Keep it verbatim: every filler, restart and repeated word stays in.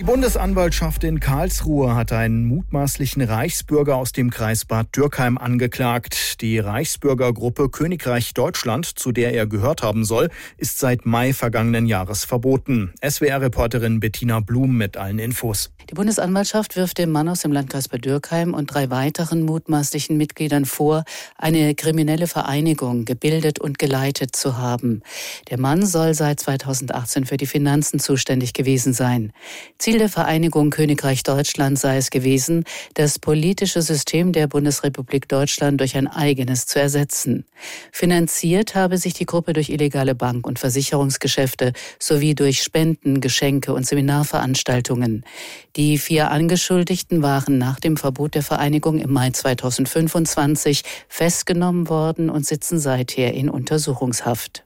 Die Bundesanwaltschaft in Karlsruhe hat einen mutmaßlichen Reichsbürger aus dem Kreis Bad Dürkheim angeklagt. Die Reichsbürgergruppe Königreich Deutschland, zu der er gehört haben soll, ist seit Mai vergangenen Jahres verboten. S W R-Reporterin Bettina Blum mit allen Infos. Die Bundesanwaltschaft wirft dem Mann aus dem Landkreis Bad Dürkheim und drei weiteren mutmaßlichen Mitgliedern vor, eine kriminelle Vereinigung gebildet und geleitet zu haben. Der Mann soll seit zweitausendachtzehn für die Finanzen zuständig gewesen sein. Ziel der Vereinigung Königreich Deutschland sei es gewesen, das politische System der Bundesrepublik Deutschland durch ein eigenes zu ersetzen. Finanziert habe sich die Gruppe durch illegale Bank- und Versicherungsgeschäfte sowie durch Spenden, Geschenke und Seminarveranstaltungen. Die vier Angeschuldigten waren nach dem Verbot der Vereinigung im Mai zweitausendfünfundzwanzig festgenommen worden und sitzen seither in Untersuchungshaft.